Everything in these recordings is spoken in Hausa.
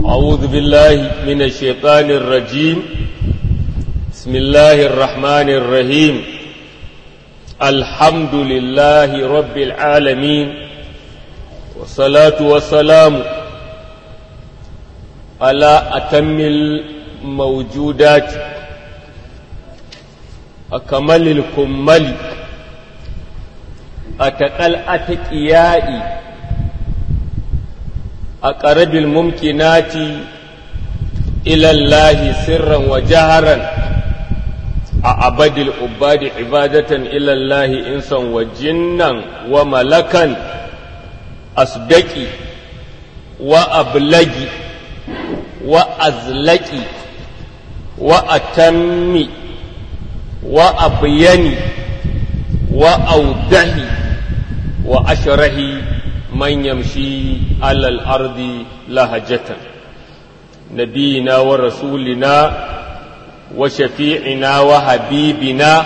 أعوذ بالله من الشيطان الرجيم. بسم الله الرحمن الرحيم. الحمد لله رب العالمين، والصلاة والسلام على أتم الموجودات أكمل الكمل أتقل أتقيائي أقرب الممكنات إلى الله سرا وجهرا أعبد العباد عبادة إلى الله إنسا وجنا وملكا أصدقي وأبلغي وأزلقي وأتمي وأبيني وأودهي وأشرهي من يمشي على الأرض لهجة. نبينا ورسولنا وشفيعنا وحبيبنا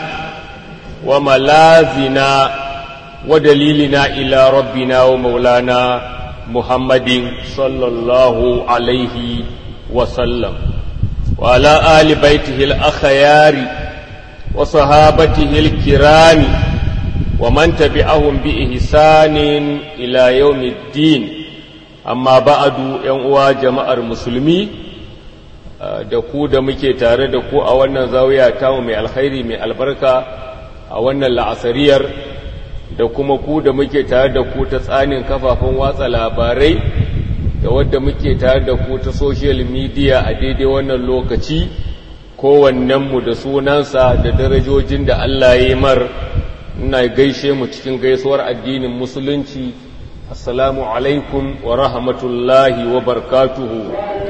وملاذنا ودليلنا إلى ربنا ومولانا محمد صلى الله عليه وسلم، وعلى آل بيته الأخيار وصحابته الكرام ومن تبعهم بإحسان إلى يوم الدين. أما بعد، ينقوى جماعة المسلمين da ku da muke tare da ku a wannan zawiya tamu mai alkhairi mai albarka a wannan la'asariyar, da kuma ku da muke tare da ku ta tsanin kafafen watsa labarai da wadda muke tare da ku ta social media a daidai wannan lokaci, kowannenmu da sunansa da darajojin da Allah ya yi mar. Ina gaishe mu cikin gaisuwar addinin musulunci. Assalamu alaikum wa rahmatullahi wa barakatuhu.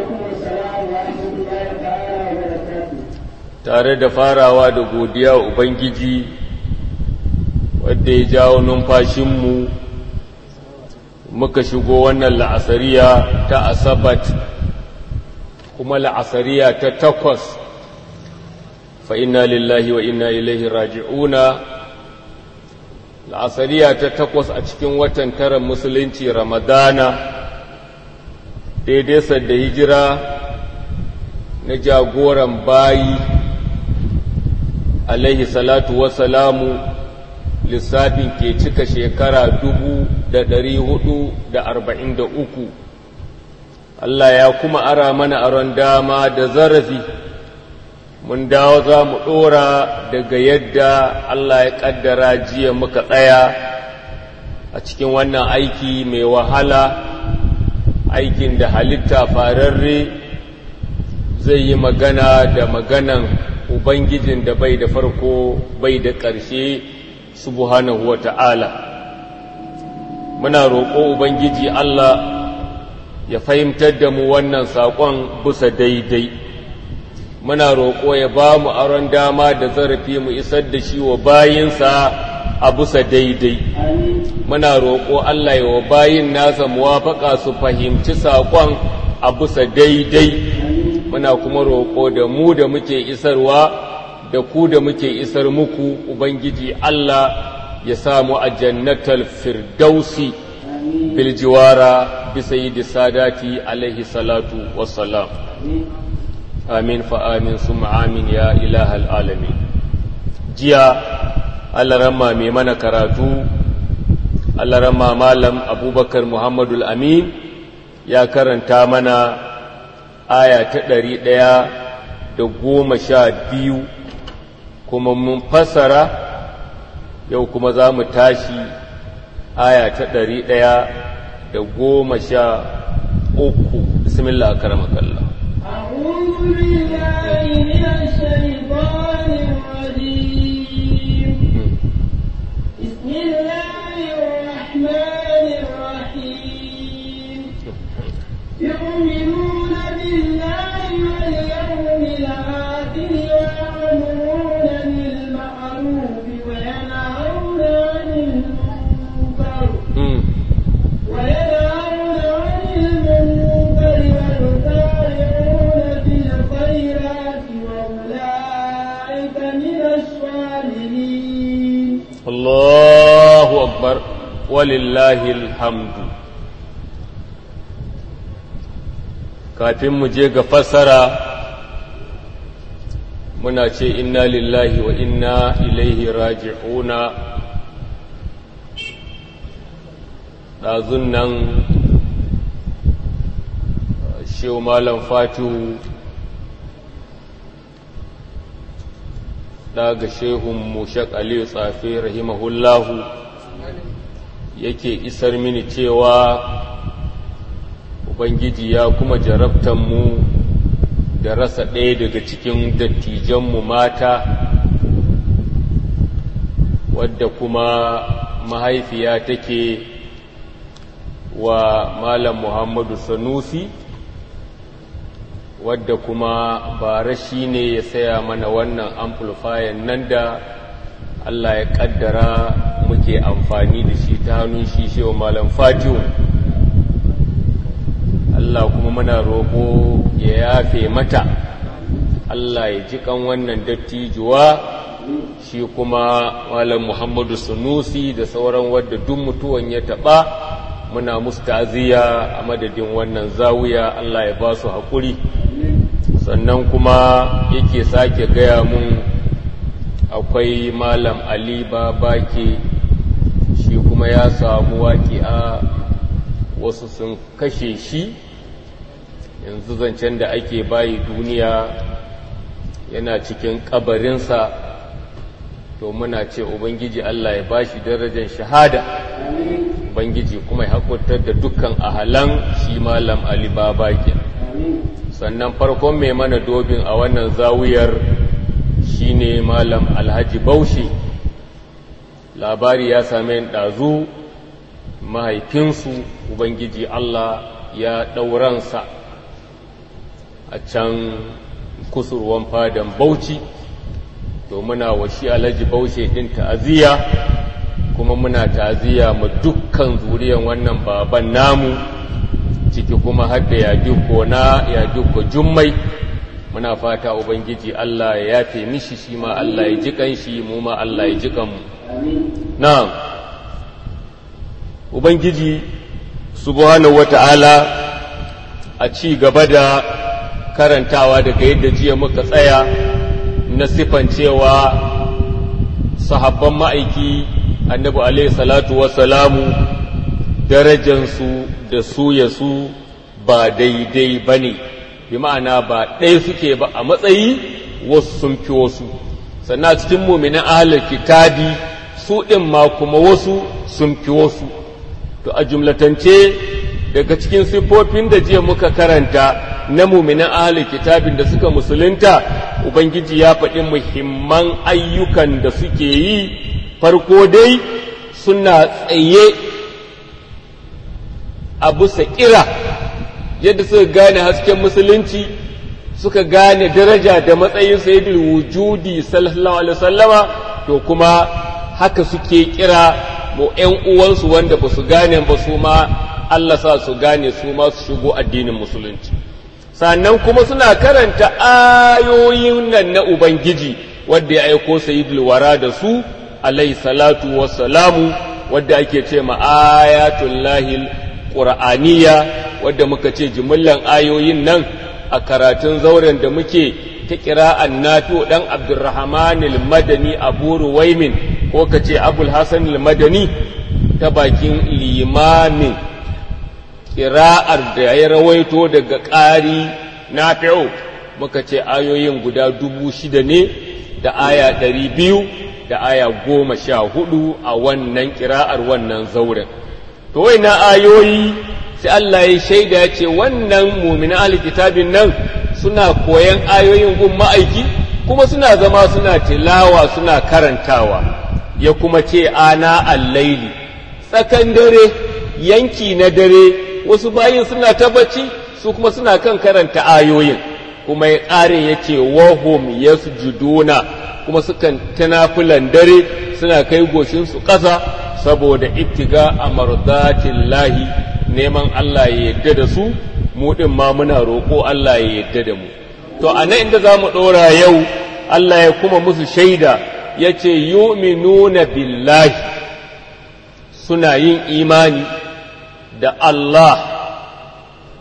Tare da farawa da godiya wa Ubangiji wadda ya jawo numfashinmu muka shigo wannan la'asariya ta Asabat, kuma la'asariya ta 8, fa inna lillahi wa inna ilaihi raji'una. La'asariya ta 8 a cikin watan tara musulunci Ramadana, daidai sadda hijira na jagoran bayi alaihi salatu wassalamu, lissafin ke cika shekara 443. Allah ya kuma ara mana aron dama da zarafi, mun dawo za mu ɗora daga yadda Allah ya ƙaddara jiya muka tsaya a cikin wannan aiki mai wahala, aikin da halitta fararre zai yi magana da maganan Ubangijin da bai da farko bai da ƙarshe, subhanahu wa ta'ala. Muna roƙo Ubangiji Allah ya fahimtar da mu wannan saƙon bisa daidai. Muna roƙo ya ba mu aron dama da zarafi mu isar da shi wa bayinsa a bisa daidai. Muna roƙo Allah ya wa bayin nasa muwafaƙa su fahimci saƙon a bisa daidai. Muna kuma roƙo da mu da muke isarwa da ku da muke isar muku, Ubangiji Allah ya samu a jannatal firdausi bil jiwara bi sayyidi sadati alaihi salatu wassalam. Amin fa amin summa amin ya ilahal alamin. Jiya Allah ramma mai mana karatu, Allah ramma malam Abubakar Muhammadul Amin ya karanta mana aya ta 112, kuma mun fassara. Yau kuma za mu tashi aya ta 113. Bismillah, akramakallah. أعوذ بالله من الشيطان الرجيم. بسم الله الرحمن الرحيم. يؤمنون بالله واليوم الآخر ويأمرون بالمعروف وينهون عن المنكر ويسارعون في الخيرات وأولئك من الصالحين. الله أكبر ولله الحمد. kafin mu je ga fassara muna ce inna lillahi wa inna ilaihi raji'una. ɗazun nan shehu malam fatihu daga shehun mushak aliyu tsafe rahimahullahu yake isar mini cewa ubangiji ya kuma jarabtanmu da rasa ɗaya daga cikin dattijanmu mata, wadda kuma mahaifiya take wa malam Muhammadu Sanusi, wadda kuma bara shi ne ya saya mana wannan amplifier nan da Allah ya kaddara muke amfani da shi ta hannun shi shewa malam Fatihu. Allah kuma muna roƙo ya yafe mata, Allah ya ji kan wannan dattijuwa, shi kuma malam Muhammadu Sanusi da sauran wadda duk mutuwan ya taɓa, muna musu ta'aziyya a madadin wannan zawiya. Allah ya ba su haƙuri. Sannan kuma yake sake gaya mun akwai malam Ali Babake, shi kuma ya samu waƙi'a, wasu sun kashe shi, yanzu zancen da ake bayi duniya yana cikin ƙabarinsa. To muna ce Ubangiji Allah ya bashi darajar shahada, Ubangiji kuma ya haƙurtar da dukkan ahalan shi malam Ali Babake. Sannan farkon mai mana dobin a wannan zawiyar shine malam Alhaji Baushe. Labari ya same ɗazu mahaifinsu Ubangiji Allah ya ɗauransa a can kusurwan fadan Bauchi. To muna wa shi Alhaji Baushe ɗin ta'aziyya, kuma muna ta'aziyya ma dukkan zuriyan wannan baban namu, ciki kuma har da yadiko Jummai. Muna fata Ubangiji Allah ya yafe mishi, shi ma Allah ya ji kanshi, mu ma Allah ya ji kanmu. Na'am, Ubangiji subhanahu wata'ala a ci gaba da karantawa daga yadda jiya muka tsaya na sifan cewa sahabban ma'aiki annabi alaihi salatu wassalamu darajansu da su ba daidai ba ne, bi ma'ana ba ɗaya suke ba a matsayi, wasu sun fi wasu. Sannan cikin muminan ahalar kitabi su ɗin ma kuma wasu sun fi wasu. To a jumlatance daga cikin siffofin da jiya muka karanta na muminan ahalar kitabin da suka musulunta, Ubangiji ya faɗi muhimman ayyukan da suke yi. Farko dai suna tsaye a bisa ƙira, yadda suka gane hasken musulunci, suka gane daraja da matsayin sayyidul wujudi sallallahu alaihi wasallama, to kuma haka suke kira mu ƴan uwansu wanda ba su gane ba, su ma Allah sa su gane, su ma su shigo addinin musulunci. Sannan kuma suna karanta ayoyin nan na Ubangiji wadda ya aiko sayyidul wara da su alaihi salatu wassalamu, wadda ake ce ma ayatul lahil qur'aniyya, wadda muka ce jimillan ayoyin nan a karatun zauren da muke ta qira'an Nafi dan Abdurrahman al-Madani Abu Ruwaimin, ko kace Abul Hasan al-Madani, ta bakin limamin qira'ar da ya rawaito daga ƙari Nafi'u, muka ce ayoyin guda 6,000 ne da aya 200 da aya 14 a wannan qira'ar wannan zauren. To waina ayoyi sai Allah ya shaida ya ce wannan mu'minin alkitabin nan suna koyan ayoyin gun ma'aiki, kuma suna zama suna tilawa suna karantawa. Ya kuma ce ana al-laili, tsakan dare, yanki na dare, wasu bayin suna ta bacci, su kuma suna kan karanta ayoyin. Kuma ya ƙare ya ce wahum yasjuduna, kuma sukan tanafulan dare suna kai goshinsu ƙasa saboda ibtiga a mardatillahi, neman Allah ya yadda da su, mu ɗin ma muna roƙo Allah ya yadda da mu. To a nan inda za mu ɗora yau, Allah ya kuma musu shaida ya ce yu'minuna billahi, suna yin imani da Allah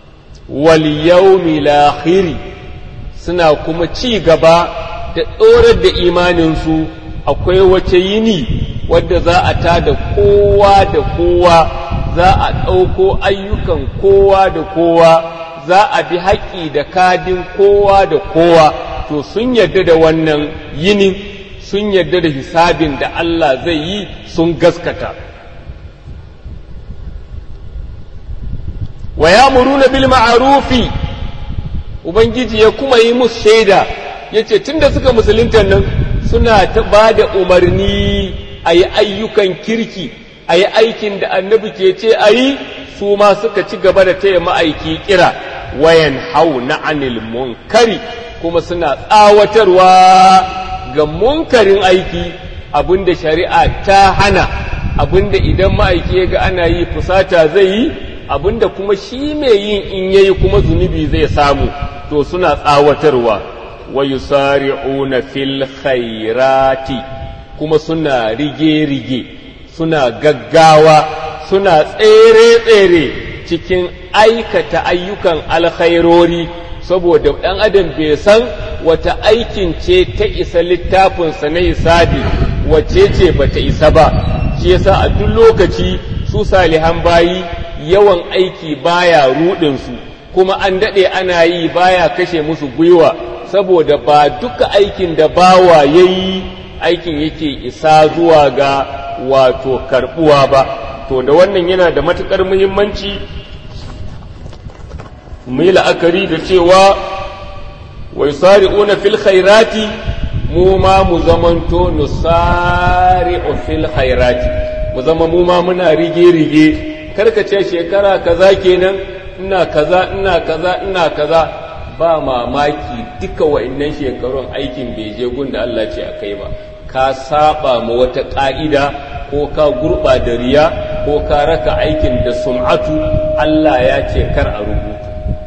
wal yawmil akhir suna kuma ci gaba da tsorar da imaninsu. Akwai wace yini wadda za a tada kowa da kowa, za a ɗauko ayyukan kowa da kowa, za a bi haƙƙi da kadin kowa da kowa. To sun yarda da wannan yinin, sun yarda da hisabin da Allah zai yi, sun gaskata. Wa ya'muruna bil ma'rufi, Ubangiji ya kuma yi musu shaida, yace tunda suka musulunta nan suna ta ba da umarni a yi ayyukan kirki, a yi aikin da annabi ke ce a yi, su ma suka ci gaba da taya ma'aiki kira. Wayan hau na anil munkari, kuma suna tsawatarwa ga munkarin aiki, abinda shari'a ta hana, abinda idan ma'aiki ya ga ana yi fusata zai yi, abinda kuma shi mai yin in yayi kuma zunubi zai samu, to suna tsawatarwa. Wa yusari'una fil khairati, kuma suna rige-rige, suna gaggawa, suna tsere-tsere cikin aikata ayyukan alkhairori, saboda ɗan adam bai san wata aikin ce ta isa littafinsa na hisabi, wacce ce bata isa ba. Shi yasa a duk lokaci su salihan bayi yawan aiki baya ruɗinsu, kuma an daɗe ana yi baya kashe musu gwiwa, saboda ba duka aikin da bawa ya yi aikin yake isa zuwa ga wato karɓuwa ba. To da wannan yana da matuƙar muhimmanci mu yi la'akari da cewa wa yusari'una fil khairati, mu ma mu zamanto nusari'u fil khairati, mu zama mu ma muna rige-rige. Karkace shekara kaza kenan ina kaza ina kaza ina kaza, ba mamaki duka wa'annan shekarun aikin bai je gun da Allah ce akai ba, ka saba ma wata ka'ida, ko ka gurba da riya, ko ka raka aikin da sum'atu. Allah ya ce kar a rubuta,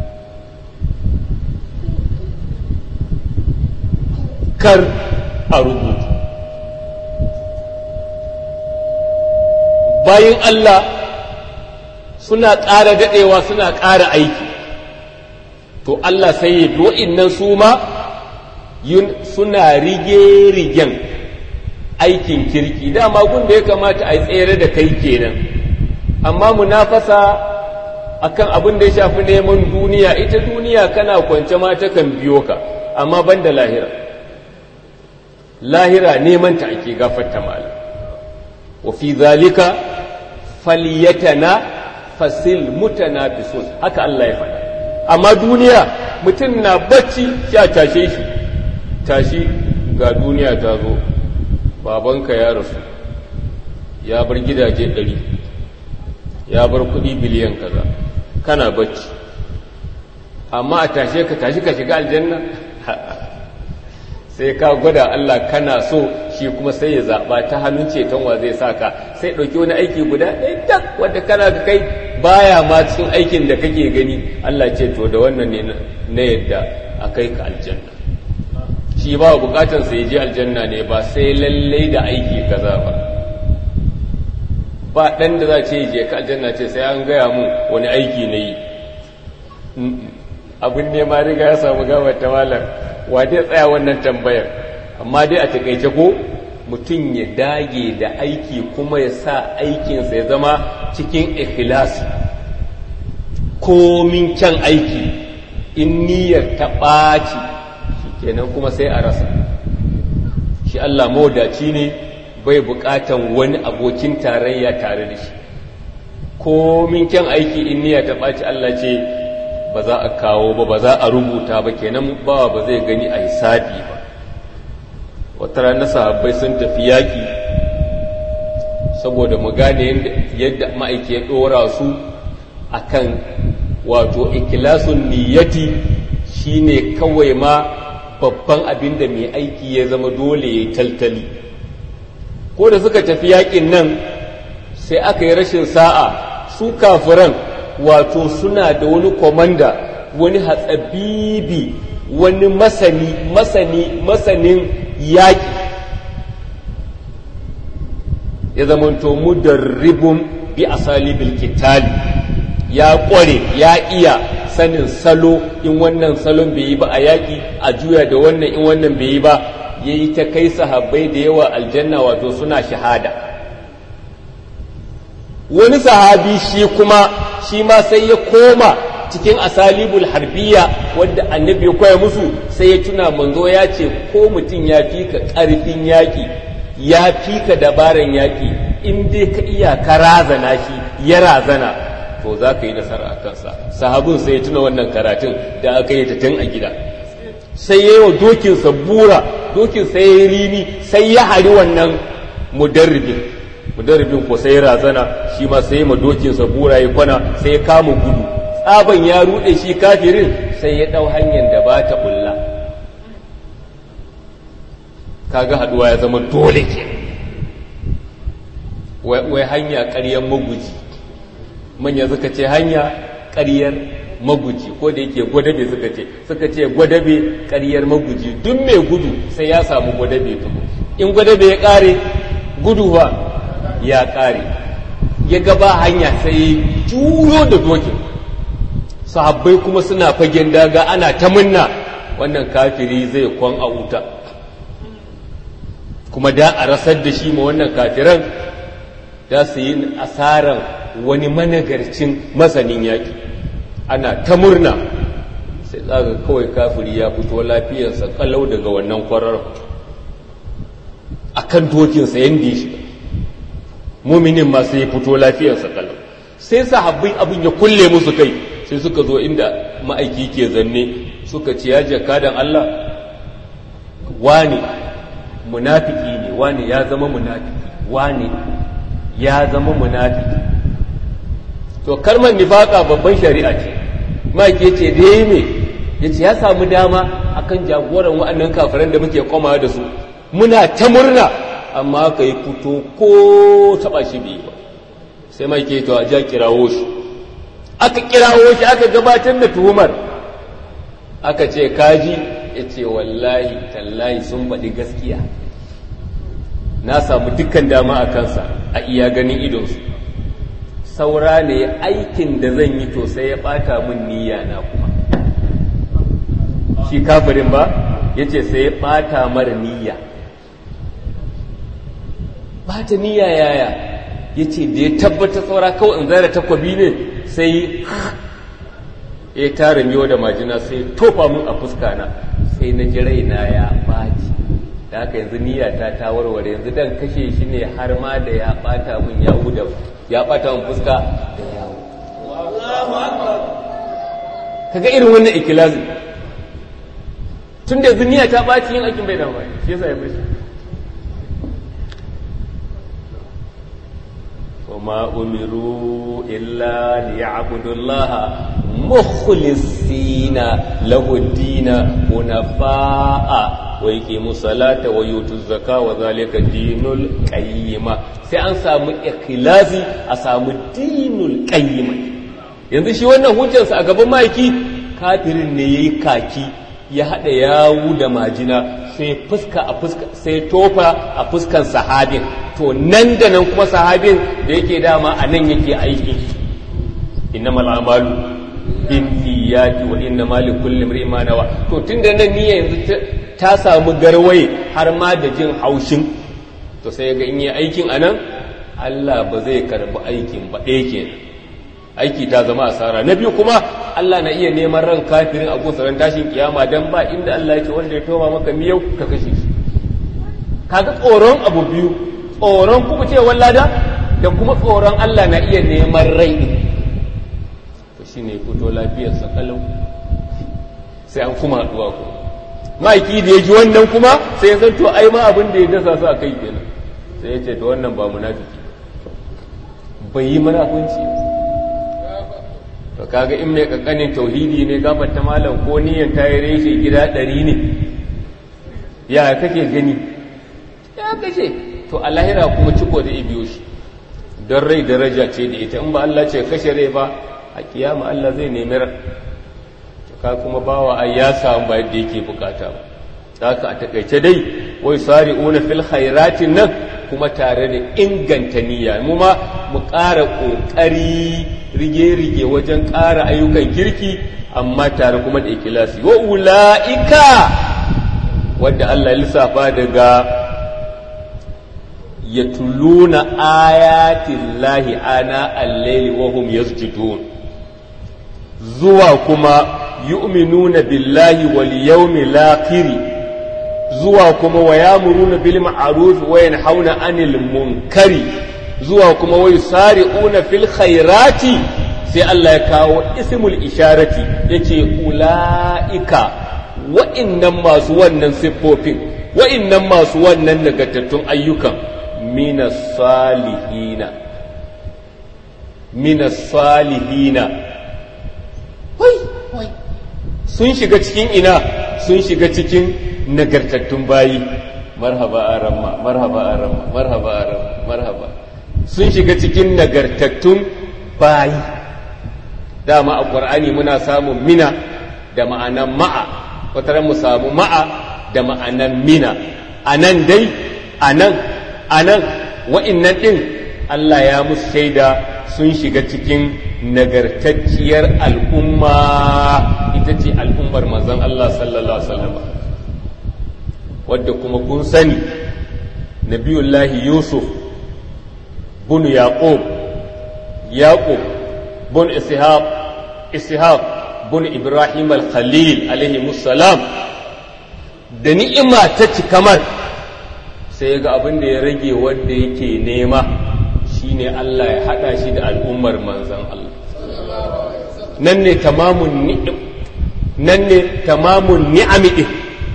kar a rubuta. Bayin Allah suna ƙara daɗewa, suna ƙara aiki, to Allah sai ya bi wa'innan su ma suna rige-rigen aikin kirki. Dama gun da ya kamata a yi tsere da kai kenan, amma munafasa akan abin da ya shafi neman duniya, ita duniya kana kwance ma takan biyo ka, amma ban da lahira. Lahira neman ta ake, gafarta mala. Wa fi zalika falyatana fasil mutanafisun, haka Allah ya faɗa. Amma duniya mutum na bacci ya tashe shi, tashi ga duniya ta zo, babanka ya rasu, ya bar gidaje 100, ya bar kuɗi biliyan kaza, kana bacci, amma a tashe ka tashi ka shiga aljanna. Sai ka gwada Allah kana so, shi kuma sai ya zaɓa ta hannun ceton wa zai saka, sai ɗauki wani aiki guda ɗaya tak wanda kana ga kai baya ma cikin aikin da kake gani. Allah ce to da wannan ne na yadda a kai ka aljanna. Shi ba bukatan sai je aljanna ne, ba sai lallai da aiki kaza ba. Ba ɗan da za ce je ka aljanna ce sai an gaya mu wani aiki na yi. Abin ne ma riga ya samu gawar ta malam, wa dai tsaya wannan tambayar. Amma dai a takaice ko mutum ya dage da aiki, kuma ya sa aikinsa ya zama cikin ikhlasi. Komin kyan aiki in niyyar ta ɓaci kenan kuma sai a rasa. Shi Allah mawadaci ne, bai buƙatan wani abokin tarayya tare da shi. Komin kyan aiki in niyyar ta ɓaci, Allah ce ba za a kawo ba, ba za a rubuta ba, kenan ba zai gani a hisabi ba. Wata rana sahabbai sun tafi yaƙi, saboda mu gane yadda ma'aiki ya ɗora su akan wato ikilasun niyyati, shine kawai ma babban abin da mai aiki ya zama dole ya yi taltali. Ko da suka tafi yaƙin nan sai aka yi rashin sa'a, su kafiran wato suna da wani komanda, wani hatsabibi, wani masanin yaƙi, ya zamanto mudarribun bi asalibil kitali, ya ƙware ya iya sanin salo in wannan salon bai yi ba a yaƙi a juya da wannan in wannan bai yi ba ya yi ta kai sahabbai da yawa aljanna wato suna shahada. Wani sahabi shi kuma shi ma sai ya koma cikin asalibul harbiya wadda annabi ya koya musu, sai ya tuna manzo ya ce ko mutum ya fi ka ƙarfin yaƙi ya fi ka dabaran yaƙi in dai ka iya ka razana shi ya razana to za ka yi nasara a kansa. Sahabin sai ya tuna wannan karatun da aka yi ta tun a gida, sai ya yi wa dokinsa bura, dokin sai ya yi rini, sai ya hari wannan mudarribin ko sai ya razana shi ma sai ya ma dokinsa bura ya kwana, sai ya kama gudu. Tsaban ya ruɗe shi kafirin, sai ya ɗau hanyar da ba ta ƙulla. Kaga haɗuwa ya zama dole ke, wai hanya ƙaryar maguji, manya suka ce hanya ƙaryar maguji, ko da yake gwadabe suka ce gwadabe ƙaryar maguji. Duk mai gudu sai ya samu gwadabe tuku, in gwadabe ya ƙare gudu ba ya ƙare. Ya gaba hanya sai juyo da dokin, sahabbai kuma suna fagen daga ana ta munna wannan kafiri zai kwan a wuta, kuma da a rasar da shi ma wannan kafiran da su yi asaran wani managarcin masanin yaƙi. Ana ta murna sai tsaga kawai kafiri ya fito lafiyarsa kalau daga wannan kwarar a kan dokinsa yadda ya shiga, muminin ma sai ya fito lafiyarsa kalau. Sai sahabbai abin ya kulle musu kai, sai suka zo inda ma'aiki ke zanne suka ce ya jakadan Allah, wani munafiki ne, wani ya zama munafiki, wani ya zama munafiki. To kalmar nifaka babban shari'a ce, ma'aiki ce da ya me ya ce ya samu dama akan jagoran wa'annan kafiran da muke komawa da su, muna ta murna, amma aka yi fito ko taba shi bai ba. Sai ma'aiki to a ja kirawo shi, aka kirawo shi aka gabatar da tuhumar, aka ce kaji, ya ce wallahi tallahi sun faɗi gaskiya, na samu dukkan dama a kansa a iya ganin idonsu, saura ne aikin da zan yi to sai ya ɓata min niyya na kuma. Shi kafirin ba ya ce sai ya ɓata mara niyya. Ɓata niyya yaya? Ya ce da ya tabbata saura kawai in zara takwabi ne, sai ya tara miyo da majina sai tofa mun a fuska na, sai na ji raina ya ɓaci. Da haka yanzu niyyata ta warware, yanzu dan kashe shi ne har ma da ya ɓata mun yawu da ya ɓata mun fuska da yawu. Kaga irin wannan ikilazi, tun da yanzu niyya ta ɓaci yin aikin bai da mai, shi yasa ya bashi. وما أمروا إلا ليعبدوا الله مخلصين له الدين حنفاء ويقيموا الصلاة ويؤتوا الزكاة وذلك دين القيمة. sai an samu ikhlasi a samu dinul qayyima. Yanzu shi wannan hujjarsa a gaban maiki, kafirin ne yayi kaki ya hada yawu da majina, sai fuska a fuska, sai tofa a fuskan sahabin. To nan da nan kuma sahabin da yake dama a nan yake aiki, innamal a'malu binniyati wa innamal likulli imrin ma nawa. To tunda nan niyya yanzu ta samu garwaye har ma da jin haushin, to sai ga in yi aikin anan Allah ba zai karbi aikin ba. Ɗaya kenan, aiki ta zama asara. Na biyu kuma Allah na iya neman ran kafirin a gosaran tashin kiyama, dan ba inda Allah yake wanda ya toma maka miyau ka kashe shi. Kaga tsoron abu biyu, tsoron kuma cewar lada da kuma tsoron Allah na iya neman rai ɗin. To shi ne fito lafiyarsa kalau, sai an kuma haɗuwa ku. Ma'aiki da ya ji wannan kuma sai ya san to ai ma abin da ya dasa su a kai kenan, sai ya ce to wannan ba munafiki, bai yi munafunci. To kaga in mai kankanin tauhidi ne gabar ta malam ko niyan ta yi reshe gida 100 ne, ya kake gani ya kashe. To a lahira kuma ciko da ibiyo shi, don rai daraja ce da ita, in ba Allah ce kashe rai ba a kiyama Allah zai nemi ran, ka kuma bawa ai ya samu ba yadda yake bukata ba. Haka a takaice dai wai sari'una fil khairatin nan kuma tare da inganta niyya, mu ma mu ƙara ƙoƙari rige-rige wajen ƙara ayyukan kirki amma tare kuma da ikhlasi wa ula'ika wadda Allah lissafa daga yatluna ayatin lahi ana al-layli wa hum yasjudun zuwa kuma yu'minuna billahi wal yawmil akhir zuwa kuma wa ya'muruna bil ma'ruf wa yanhauna 'anil munkari zuwa kuma wa yusari'una fil khairati sai Allah ya kawo ismul isharati yace ulaika wa'innan masu wannan siffofin wa'innan masu wannan nagartattun ayyukan minas salihina sun shiga cikin ina sun shiga cikin nagartattun bayi marhaba aramma marhaba aramma marhaba aramma marhaba sun shiga cikin nagartattun bayi dama a Qur'ani muna samun mina da ma'anan ma'a wataran mu samu ma'a da ma'anan mina anan dai anan wa'innan din Allah ya musu shaida sun shiga cikin nagartacciyar al'umma ita ce al'ummar manzon Allah sallallahu alaihi wasallam wadda kuma kun sani nabiyullahi Yusuf bin Yaqub bin Ishaq bin Ibrahim al-Khalil alaihi musallam da ni'ima ta cikamar sai ga abin da ya rage wanda yake nema shine Allah ya hada shi da al'ummar manzon Allah nan ne tamamun ni'ami din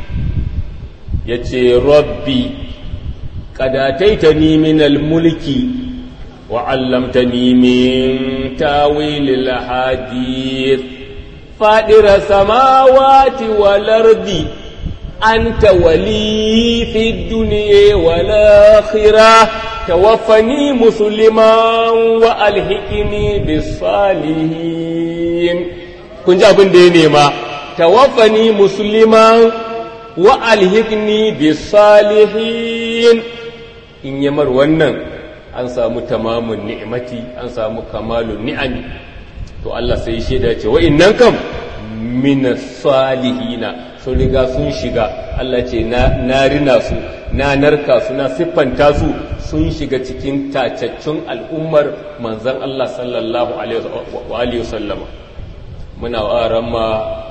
yace rabbi qad ataitani min al-mulki wa 'allamtani min tawil al-hadith fadira samawati wal ardi anta wali fid dunya wal akhirah tawaffani musliman wa alhiqni bis salihin kun ji abin da ya nema tawaffani musliman wa alhiqni bis salihin in yamar wannan an samu tamamun ni'mati an samu kamalun ni'ami to Allah sai shaida ce wa'innan kam minas salihina sun riga sun shiga Allah ce na rina su na narka su na siffanta su sun shiga cikin tacaccun al'ummar manzan Allah sallallahu alaihi wasallama muna ramma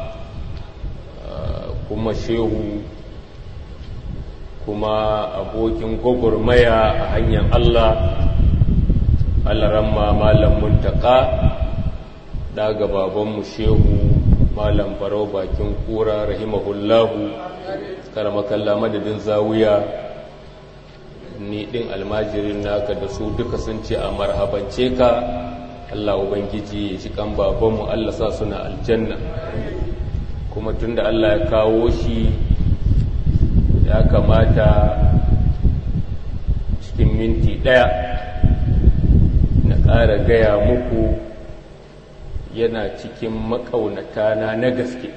kuma shehu kuma abokin gwagwarmaya a hanyar Allah ramma malam muntaka daga babanmu shehu malam farau bakin kura rahimahullahu karamakalla madadin zawiya ni din almajirin naka da su duka sun ce a marhabance ka Allah ubangiji ya ci kan babanmu Allah sa suna aljanna kuma tunda Allah ya kawo shi ya kamata cikin minti ɗaya na ƙara gaya muku yana cikin makaunata na gaske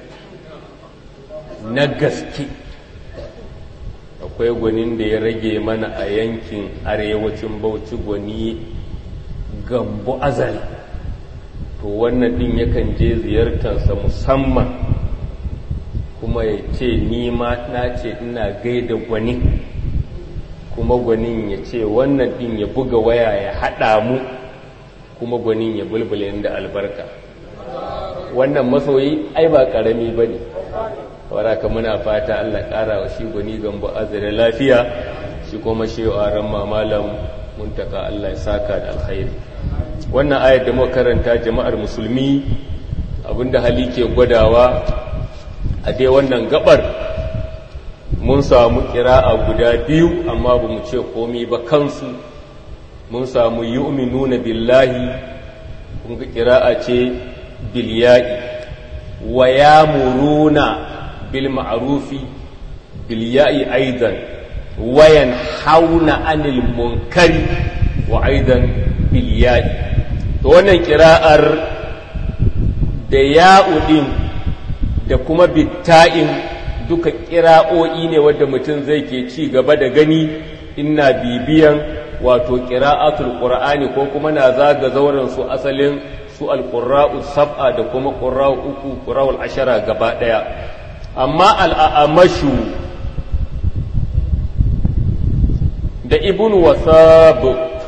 akwai gwanin da ya rage mana a yankin arewacin Bauchi gwani Gambo Azali to wannan din yakan je ziyartarsa musamman kuma ya ce ni ma na ce ina gaida gwani kuma gwanin ya ce wannan din ya buga waya ya haɗa mu kuma gwanin ya bulbule da albarka wannan masoyi ai ba ƙarami ba ne waraka muna fata Allah ƙara wa shi gwani Gambo Azali lafiya shi kuma shewaran malam muntaka Allah ya saka da alkhairi wannan ayar da muka karanta jama'ar musulmi abinda hali ke gwadawa a dai wannan gabar mun samu qira'a guda biyu amma bamu ce komai ba kansu mun samu yu'minuna billahi kun ga qira'a ce bil ya'i wa yamuruna bil ma'rufi bil ya'i aidan wa yanhauna 'anil munkari wa aidan bil ya'i to wannan qira'ar da ya'u din da kuma bitta'in duka qira'o'i ne wanda mutum zai ke ci gaba da gani ina bibiyan wato qira'atul qur'ani ko kuma na zaga zauren su asalin su alƙura'u sab'a da kuma ƙura'u uku ƙura'ul ashara gaba ɗaya amma al'amashu da ibn wasab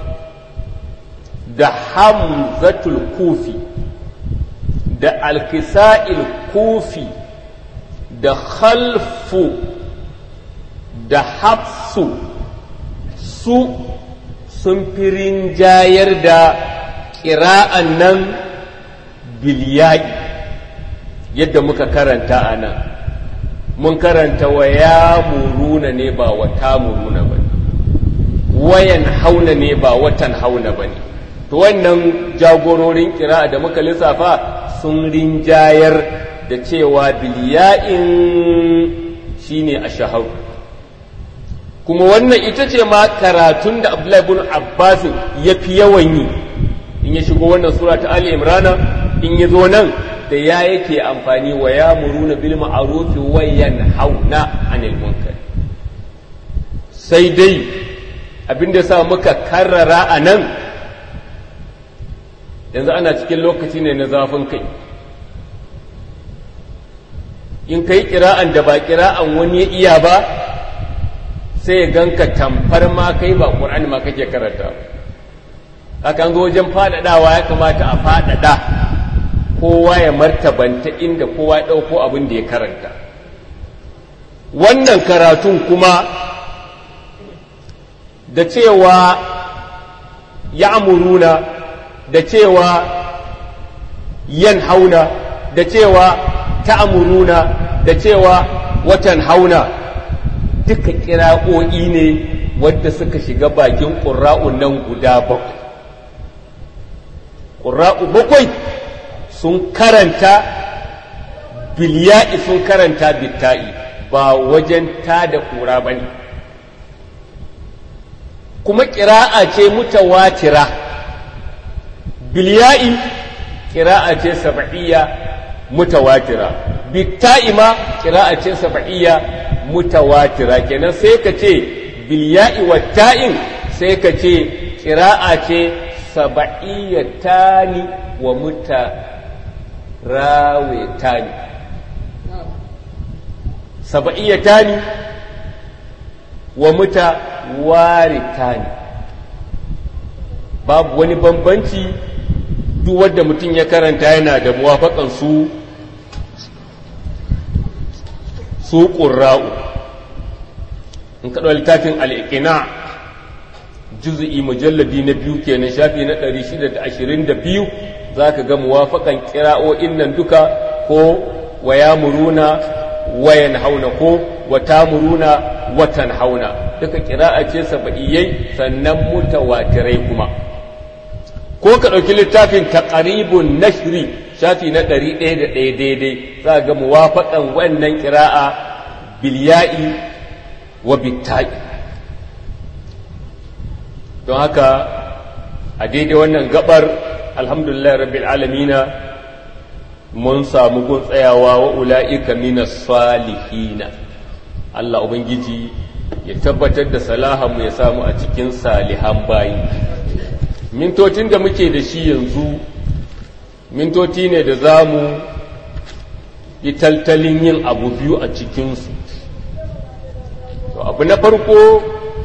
da hamzatul kufi da alkisa'il kufi da khalfu da hafsu su sun fi rinjayar da ƙira'an nan bilya'i yadda muka karanta a nan mun karanta wa ya muruna ne ba wa ta muruna ba ne wayan hauna ne ba watan hauna ba ne to wannan jagororin ƙira'a da muka lissafa sun rinjayar da cewa bilya'in shine a shahar kuma wannan ita ce ma karatun da Abdullahi ibn Abbas ya fi yawan yi in ya shigo wannan sura ta Ali Imran in ya zo nan da ya yake amfani wa ya muruna bil ma'ruf wa yanhauna 'anil munkar sai dai abinda sa muka karrara a nan yanzu ana cikin lokaci ne na zafin kai in kai kira'an da ba kira'an wani ya iya ba sai ya ganka tamfar ma kai ba ƙur'ani ma kake karanta hakan zo wajen faɗaɗawa ya kamata a faɗaɗa kowa ya martabanta inda kowa ya ɗauko abin da ya karanta wannan karatun kuma da cewa ya amuruna da cewa yan hauna da cewa ta amuruna da cewa watan hauna duka kira'o'i ne wadda suka shiga bakin ƙura'un nan guda bakwai ƙura'u bakwai sun karanta bilya'i sun karanta bitta'i ba wajen ta da ƙura ba ne kuma ƙira'a ce mutawatira bilya'i ƙira'a ce sab'iyya mutawatira bitta'i ma ƙira'a ce sab'iyya mutawatira kenan sai ka ce bilya'i wa ta'in sai ka ce ƙira'a ce saba'iyyatani wa mutarawitani saba'iyyatani wa mutawaritani babu wani bambanci duk wanda mutum ya karanta yana da muwafaƙan su ƙurra'u in kaɗo littafin al'iƙina juzu'i mujalladi na biyu kenan shafi na 622 za ka ga muwafaƙan ƙira'o'in nan duka ko wa ya muruna wayan hauna ko wa ta muruna watan hauna duka ƙira'a ce saba'iyyai sannan mutawatirai kuma ko ka ɗauki littafin taqribun nashri shafi na 101 daidai za ga muwafaƙan wannan ƙira'a bilya'i wa bitta'i don haka a daidai wannan gabar alhamdulillah rabbil alamina mun samu gun tsayawa wa ula'ika minas salihina Allah ubangiji ya tabbatar da salahanmu ya samu a cikin salihan bayi mintocin da muke da shi yanzu mintoti ne da za mu yi taltalin yin abu biyu a cikinsu abu na farko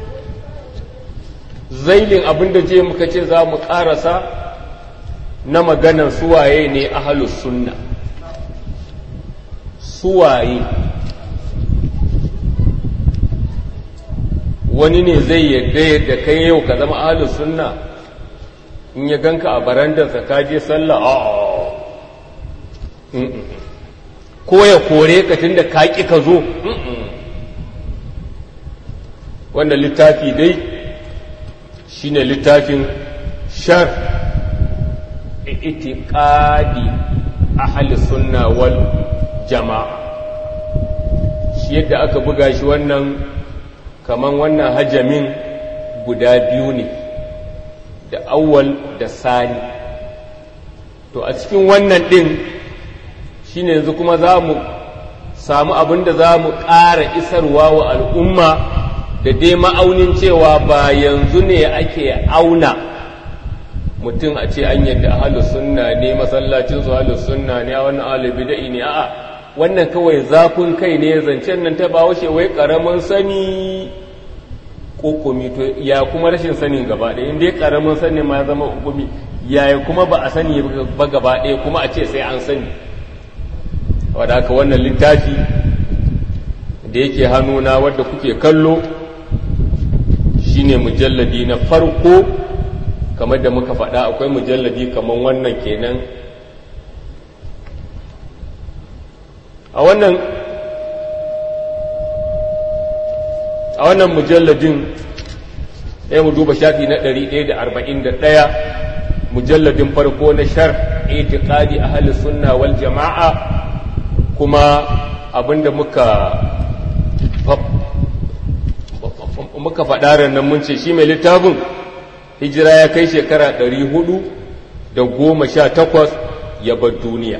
zailin abin da je muka ce za mu ƙarasa na maganar suwaye ne ahalus sunna suwaye wani ne zai yadda yadda kai yau ka zama ahalus sunna in ya ganka a barandarsa ka je sallah ko ya kore ka tunda ka ƙi ka zo wannan littafi dai shine littafin shar itiqadi ahli sunna wal jama'a shi yadda aka buga shi wannan kaman wannan hajamin guda biyu ne da awwal da sani to a cikin wannan din shine yanzu kuma za mu samu abin da za mu ƙara isarwa wa al'umma da dai ma'aunin cewa ba yanzu ne ake auna mutum a ce an yadda ahlus sunna ne, masallacin su ahlus sunna ne, a wannan ahlul bid'i ne, a'a wannan kawai zafin kai ne. Zancen nan ta bawo shi wai karamin sani kokumi, to ya kuma rashin sanin gaba ɗaya, in dai karamin sani ma zama hukumi, yaya kuma ba a sani ba gaba ɗaya kuma a ce sai an sani. wadda haka wannan littafi da yake hannuna wadda kuke kallo shine mujalladi na farko, kamar da muka faɗa akwai mujalladi kamar wannan kenan. a wannan mujalladin ɗaya mu duba shafi na 141, mujalladin farko na shar itiqadi ahli sunna wal jama'a. Kuma abinda muka faɗa ranar mun ce shi mai littafin hijira ya kai shekara 418 ya bar duniya.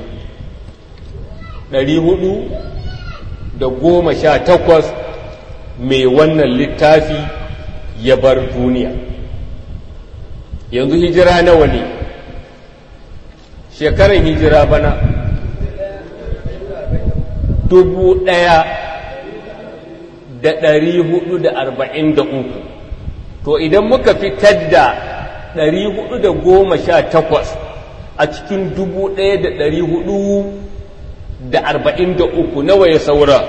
418 mai wannan littafi ya bar duniya. Yanzu hijira nawa ne? Shekaran hijira bana 1443. To idan muka fitar da 418 a cikin 1443 nawa ya saura?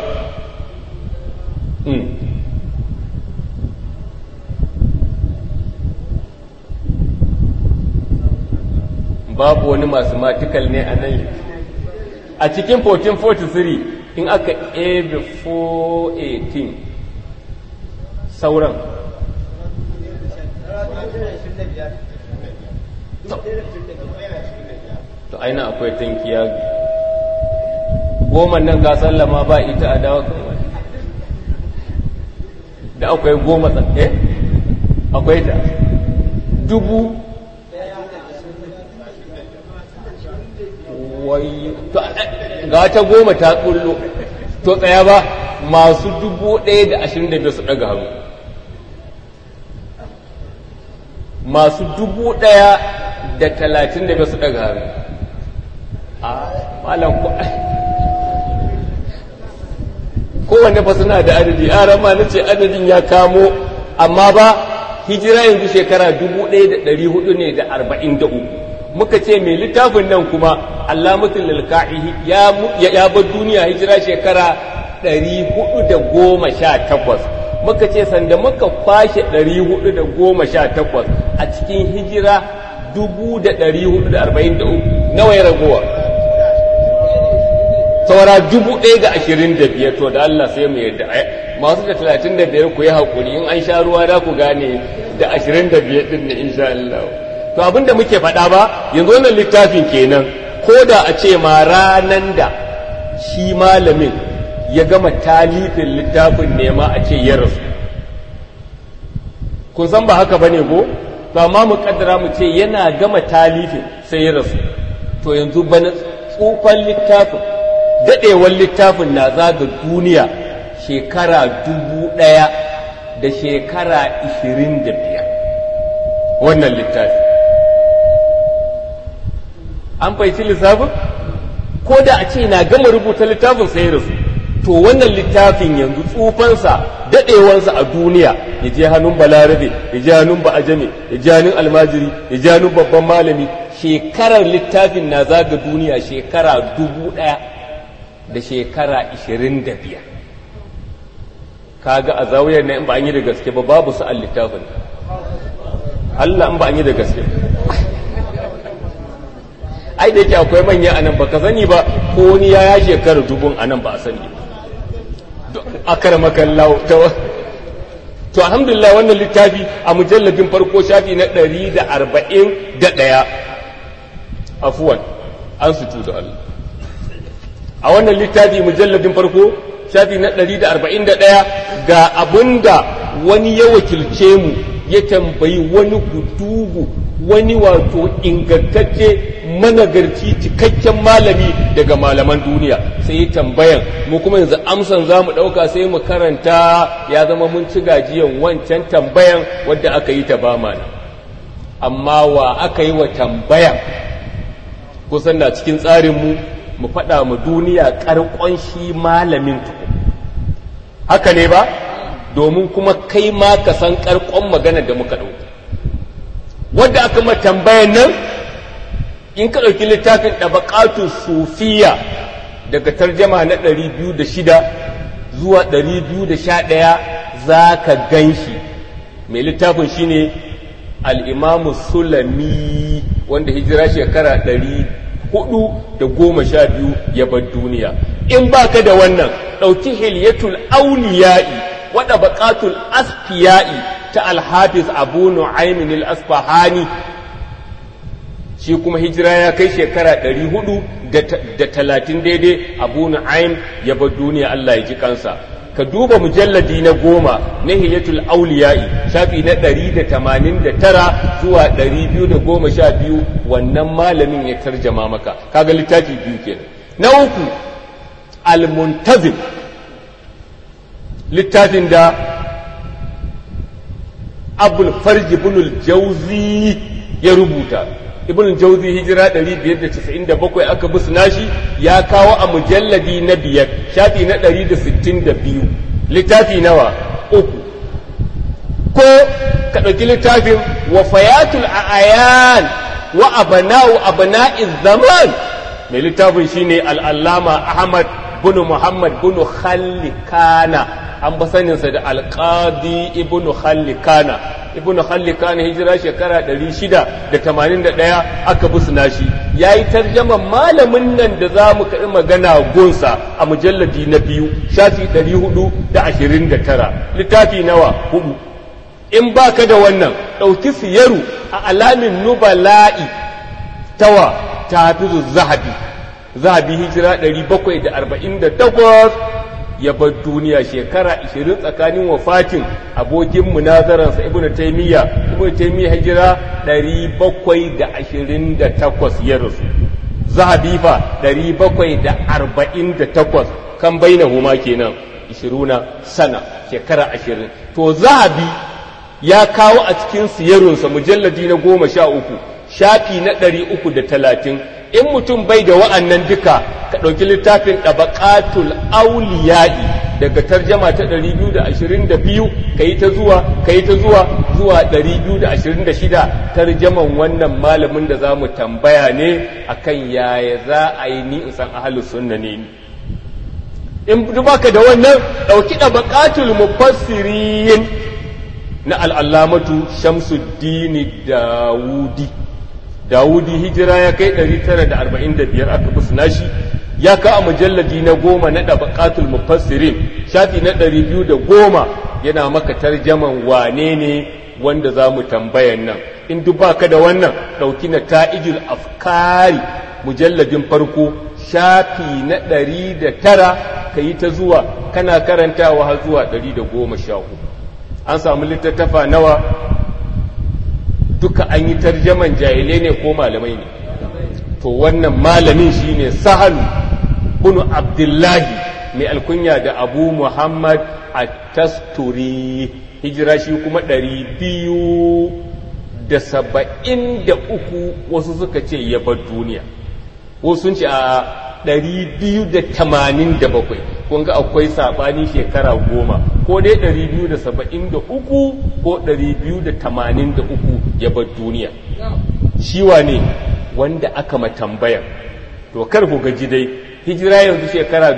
Babu wani mathematical ne a nan. A cikin 1443 in aka ebe 418 sauran to aina akwai tankiya goma nan ga sallama ba ita a dawa da akwai goma tsakke akwai ta 1000 ga ta goma ta kullo to tsaya ba masu 1025 su daga hannu, masu 1035 su daga hannu. A malam kowanne fa suna da adadi, a rama na ce adadin ya kamo, amma ba hijira yanzu shekara 1443 ne da 43. Muka ce mai littafin nan kuma Allamatul Lalka'i ya bar duniya hijira shekara 418. Muka ce sanda muka kwashe 418 a cikin hijira 1443 nawa ya ragowa? Saura 1025. To da Allah sai mu yadda masu da 35 ku yi haƙuri, in an sha ruwa da ku gane da 25 din ne insha Allah. To abinda muke faɗa ba yanzu wannan littafin kenan, ko da a ce ma ranan da shi malamin ya gama talifin littafin ne ma a ce ya rasu, kun san ba haka bane ko? To amma mu kaddara mu ce yana gama talifin sai ya rasu, to yanzu bana tsufan littafin, dadewar littafin na zaga duniya shekara 1000 da shekara 25 wannan littafi. An fahimci lissafin? Ko da a ce na gama rubuta littafin sai rasu, to wannan littafin yanzu tsufansa daɗewansa a duniya ya je hannun balarabe, ya je hannun ba'ajame, ya je hannun almajiri, ya je hannun babban malami, shekarar littafin na zaga duniya shekara 1000 da shekara 25. Kaga a zawiyar na in ba an yi da gaske ba babu su a littafin Allah, in ba an yi da gaske. Ai da yake akwai manya anan baka sani ba, ko wani ya shekara 1000 anan ba a sani ba. Akaramakan lawo to alhamdulillah wannan littafi a mujalladin farko shafi na 141 afwan an sutu da Allah. A wannan littafi mujalladin farko shafi na 141 ga abinda wani ya wakilce mu ya tambayi wani gudugu, wani wato ingantacce managarci cikakken malami daga malaman duniya, sai tambayan mu kuma yanzu amsan za mu ɗauka sai mu karanta, ya zama mun ci gajiyan wancan tambayan wadda aka yi ta ba mana. amma wa aka yi wa tambaya kusan na cikin tsarinmu mu faɗa mu duniya ƙarƙon shi malamin tuku haka ne ba domin kuma kai ma ka san ƙarƙon magana da muka ɗauka wadda aka ma tambayan nan in ka ɗauki littafin ɗabaƙatu sufiya daga tarjama na 206 zuwa 211 za ka gan shi mai littafin shine al'imamu sulami wanda hijira shekara 412 ya bar duniya in ba ka da wannan ɗauki hilyatul auliya'i waɗa baƙatul asfiya'i ta alhafiz abu nu'aymin al-asfahani shi kuma hijira ya kai shekara 430 daidai abu nu'aym ya bar duniya Allah ya ji kansa ka duba mujalladi na 10 na hilyatul auliya'i shafi na 189 zuwa 212 wannan malamin ya tarjama maka kaga littafi biyu kenan na uku al-muntazim littafin da abul farj ibn al-jawzi ya rubuta ibn jauzi hijira 597 aka bi nashi ya kawo a mujalladi na 5 shafi na 162 littafi nawa uku ko ka ɗauki littafin wafayatul a'yan wa abna'iz zaman mai littafin shine al-allama ahmad bin muhammad bin khallikana an ba saninsa da alƙadi ibn khallikana ibn khallikana hijira shekara 681 aka busna shi ya yi tarjaman malamin nan da za mu kaɗi magana gunsa a mujalladi na 2 shafi 429 littafi nawa 4 in baka da wannan ɗauki siyaru a alamin nubala'i tawa ta hafizu zahabi hijira 748 ya bar duniya shekara 20 tsakanin wafatin abokin munazaransa ibn taymiya hijira 728 ya rasu zahabi fa 748 kan bainahuma kenan 20 sana shekara 20 to zahabi ya kawo a cikin siyarunsa mujalladi na 13 shafi na 330 in mutum bai da wa'annan duka ka ɗauki littafin ɗabaƙatul auliya'i daga tarjama ta 222 ka yi ta zuwa zuwa 226 tarjaman wannan malamin da za mu tambaya ne akan yaya za a yi ni in san ahalus sunna ne ni in baka da wannan ɗauki ɗabaƙatul mufassirin na al'allamatu shamsuddin dawudi hijira ya kai 945 aka busna shi ya ka a mujalladi na 10 na ɗabaƙatul mufassirin shafi na 210 yana maka tarjaman wane ne wanda za mu tambayan nan in duk baka da wannan ɗauki na ta'ijul afkari mujalladin farko shafi na 109 ka yi ta zuwa kana karantawa har zuwa 114 an samu littattafa nawa duka an yi tarjaman jahilai ne ko malamai ne to wannan malamin shine sahalu bin abdullahi mai alkunya da abu muhammad at-tasturi hijira shi kuma 273 wasu suka ce ya bar duniya wasu sun ce a 287 kun ga akwai sabani shekara 10 ko dai 273 ko 283 ya bar duniya shi wane wanda aka matambayan to kar ku gaji dai hijira yanzu shekara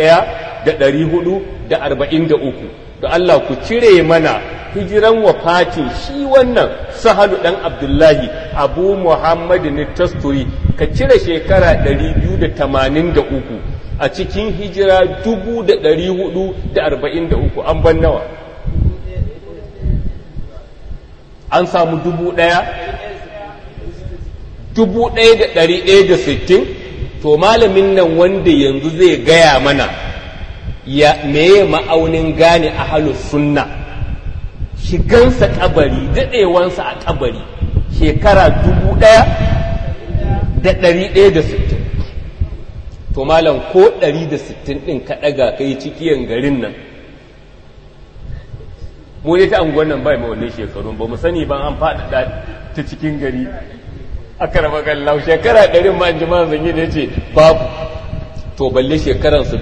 1443 to Allah ku cire mana hijiran wafatin shi wannan sahalu dan abdullahi abu muhammad ne tasturi ka cire shekara 283 a cikin hijira 1443 an ban nawa an samu 1160 to malamin nan wanda yanzu zai gaya mana ya meye ma'aunin gane ahlus sunna shigansa kabari daɗewansa a kabari shekara 1160 to malam ko 160 ɗin ka ɗaga kai cikiyan garin nan mu ne ta anguwan nan bai mai wannan shekarun ba mu sani ban an faɗaɗa ta cikin gari aka raba gallau shekara 100 ma in ji ma zanyi da yace babu to balle shekaransa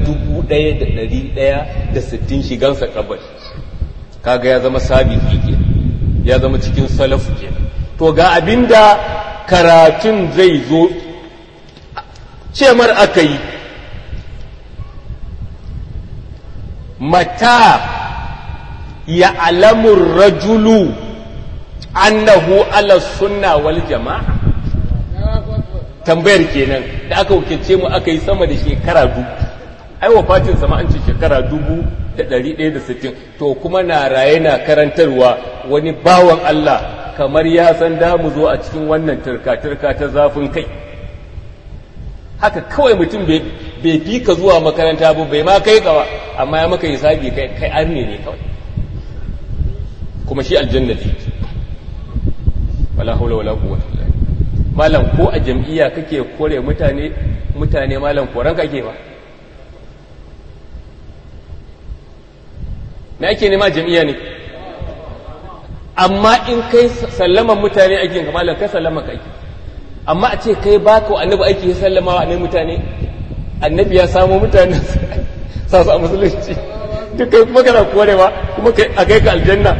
1160 shigansa kabari kaga ya zama sabiki ke ya zama cikin salafu ke to ga abinda karatun zai zo cemar aka yi mata ya alamun rajulu annahu ala sunna wal jama'a tambayar kenan da aka wakilce mu aka yi sama da shekara 1000 ai wafatin sama an ce shekara 1160 to kuma na raye na karantarwa wani bawan Allah kamar ya san da mu zo a cikin wannan turka-turka ta zafin kai haka kawai mutum bai fi ka zuwa makaranta ba bai ma kai gawa amma ya maka hisabi kai arne ne kawai kuma shi aljanna ne wala haula wala quwwata illa billah malam ko a jam'iyya kake kore mutane malam koran kake ba me ake nema jam'iyya ne amma in kai sallaman mutane ake ga malam kai sallama kai amma a ce kai baka annabi aiki ya sallama wa mutane annabi ya samu mutane sa su a musulunci duk kai kuma kana korewa kuma kai a kai ka aljanna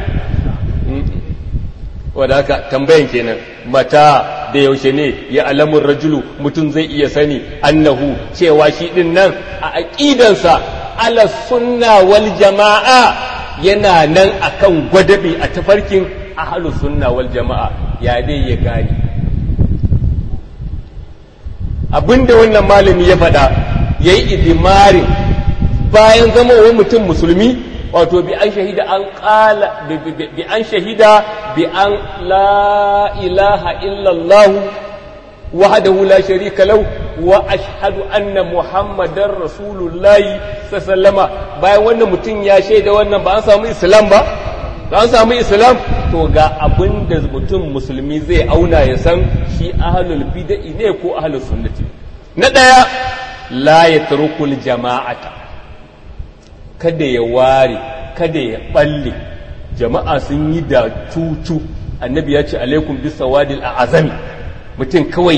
wadda haka tambayan kenan mata da yaushe ne ya alamun rajulu mutum zai iya sani annahu cewa shi din nan a aqidansa ala sunna wal jama'a yana nan akan gwadabe a tafarkin ahlus sunna wal jama'a ya dai ya gani abinda wannan malami ya faɗa yayi idimarin bayan zama wa mutum musulmi wato bi an shahida an qala bi an shahida bi an la ilaha illa Allah wahdahu la sharika lahu wa ashhadu anna muhammadar rasulullahi sallama bayan wannan mutum ya shaida wannan ba an samu islam ba an samu islam to ga abinda mutum musulmi zai auna ya san shi ahlul bid'ah ne ko ahlus sunnati na daya la yatrukul jama'ata kada ya ware kada ya balle jama'a sun yi da tutu annabi ya ce alaikum bisawadil a'azami mutum kawai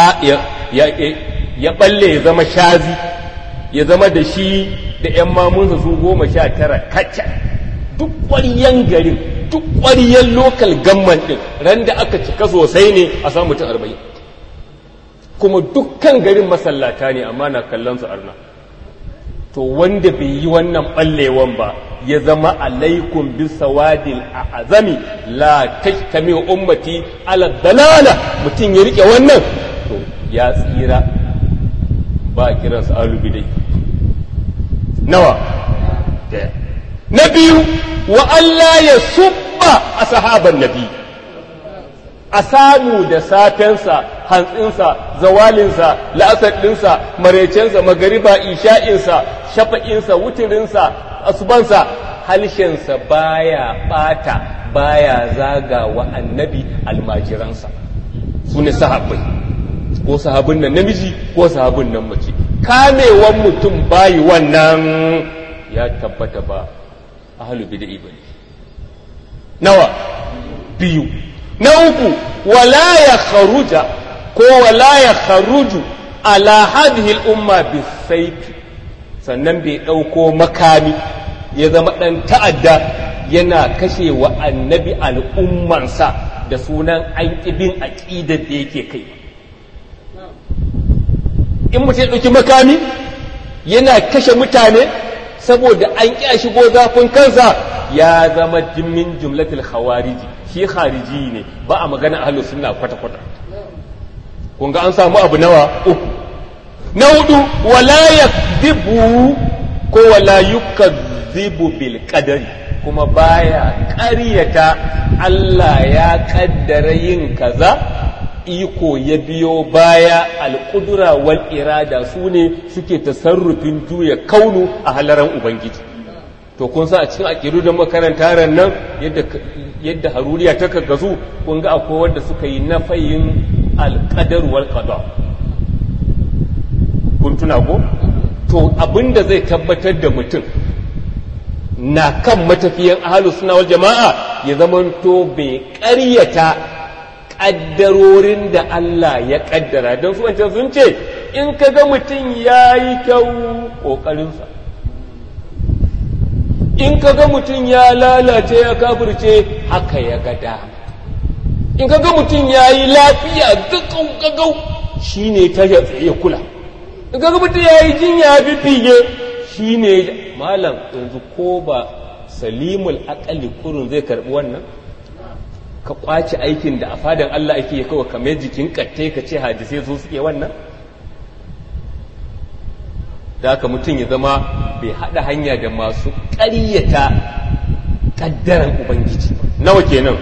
ya balle ya zama shazi ya zama da shi da ƴan mamunsa su 19 kacca duk ƙwaryan garin duk ƙwaryan local government din ran da aka cika sosai ne a samu mutum 40 kuma dukkan garin masallata ne amma na kallon su arna to wanda bai yi wannan ballewan ba ya zama alaikum bisawadil a'azami la tajtami ummati ala dalala mutum ya rike wannan to ya tsira ba kiransa alubidai nawa na biyu wa Allah ya subba ashaban nabi a samu da satensa hantsinsa zawalinsa la'asar ɗinsa marecensa magariba isha'insa shafa'insa wutirinsa asubansa halshensa baya ɓata baya zaga wa annabi almajiransa su ne sahabbai ko sahabin nan namiji ko sahabin nan mace kamewan mutum bayi wannan ya tabbata ba ahlul bid'i bane nawa biyu na uku wala ya kharuja ko wala ya kharuju ala hadhihi al-umma bisayf sannan bai dauko makami ya zama dan ta'adda yana kashe wa annabi al'ummansa da sunan an kibin aqidar da yake kai in mutum ya dauki makami yana kashe mutane saboda an ƙi shigo zafin kansa ya zama jimmin jumlatul khawariji shi khariji ne ba a magana ahlus sunna kwata-kwata kun ga an samu abu nawa uku na hudu wala yakdhibu ko wala yukadhibu bil qadari kuma baya ƙaryata Allah ya kaddara yin kaza iko ya biyo baya alƙudura wal irada su ne suke tasarrufin juya kaunu a halaran ubangiji to kun sa a cikin aƙidu da makarantaran nan yadda haruriya ta kaggasu kun ga akwai wanda suka yi nafayin alƙadar wal qada kun tuna ko to abinda zai tabbatar da mutum na kan matafiyan ahlus sunna wal jama'a ya zamanto bai ƙaryata ƙaddarorin da Allah ya ƙaddara don su wancan sun ce in ka ga mutum ya yi kyau ƙoƙarinsa in ka ga mutum ya lalace ya kafirce haka ya ga dama in ka ga mutum ya yi lafiya gagau shi ne ta ya kula in ka ga mutum ya yi jinya bibige shi ne malam yanzu ko ba salimul aƙali kurun zai karɓi wannan ka ƙwace aikin da a fadan Allah ake yi kawai kamar jikin ƙatte ka ce hadisai su suke wannan da haka mutum ya zama bai haɗa hanya da masu ƙaryata ƙaddaran ubangiji nawa kenan